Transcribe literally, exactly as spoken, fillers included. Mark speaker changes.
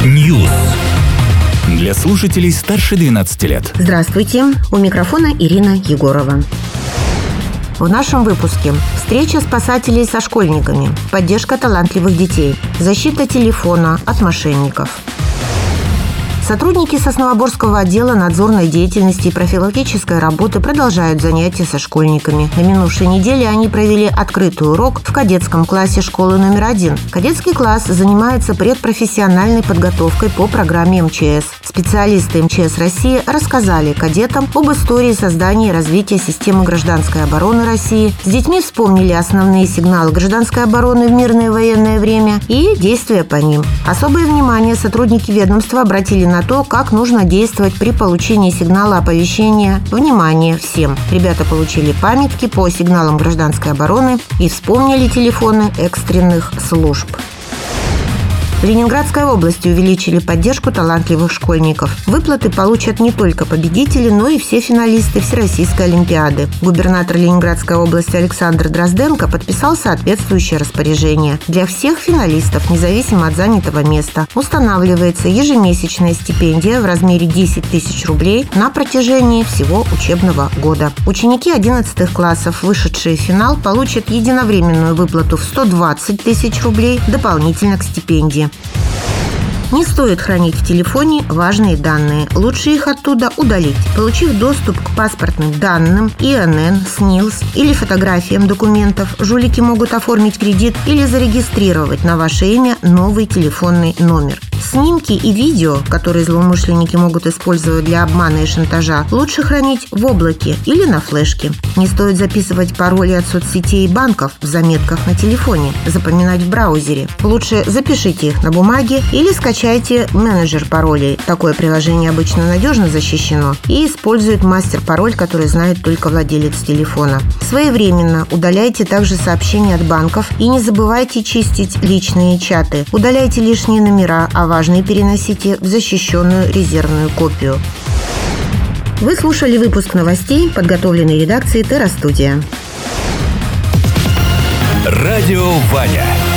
Speaker 1: News. Для слушателей старше двенадцати лет.
Speaker 2: Здравствуйте, у микрофона Ирина Егорова. В нашем выпуске встреча спасателей со школьниками, поддержка талантливых детей, защита телефона от мошенников. Сотрудники Сосновоборского отдела надзорной деятельности и профилактической работы продолжают занятия со школьниками. На минувшей неделе они провели открытый урок в кадетском классе школы номер один. Кадетский класс занимается предпрофессиональной подготовкой по программе эм че эс. Специалисты эм че эс России рассказали кадетам об истории создания и развития системы гражданской обороны России. С детьми вспомнили основные сигналы гражданской обороны в мирное военное время и действия по ним. Особое внимание сотрудники ведомства обратили на то, как нужно действовать при получении сигнала оповещения. Внимание всем! Ребята получили памятки по сигналам гражданской обороны и вспомнили телефоны экстренных служб. В Ленинградской области увеличили поддержку талантливых школьников. Выплаты получат не только победители, но и все финалисты Всероссийской олимпиады. Губернатор Ленинградской области Александр Дрозденко подписал соответствующее распоряжение. Для всех финалистов, независимо от занятого места, устанавливается ежемесячная стипендия в размере десять тысяч рублей на протяжении всего учебного года. Ученики одиннадцатых классов, вышедшие в финал, получат единовременную выплату в сто двадцать тысяч рублей дополнительно к стипендии. Не стоит хранить в телефоне важные данные. Лучше их оттуда удалить. Получив доступ к паспортным данным, и эн эн, снилс или фотографиям документов, жулики могут оформить кредит или зарегистрировать на ваше имя новый телефонный номер. Снимки и видео, которые злоумышленники могут использовать для обмана и шантажа, лучше хранить в облаке или на флешке. Не стоит записывать пароли от соцсетей и банков в заметках на телефоне, запоминать в браузере. Лучше запишите их на бумаге или скачайте менеджер паролей. Такое приложение обычно надежно защищено и использует мастер-пароль, который знает только владелец телефона. Своевременно удаляйте также сообщения от банков и не забывайте чистить личные чаты. Удаляйте лишние номера, а важные переносите в защищенную резервную копию. Вы слушали выпуск новостей, подготовленный редакцией Терра Студия.
Speaker 1: Радио Ваня.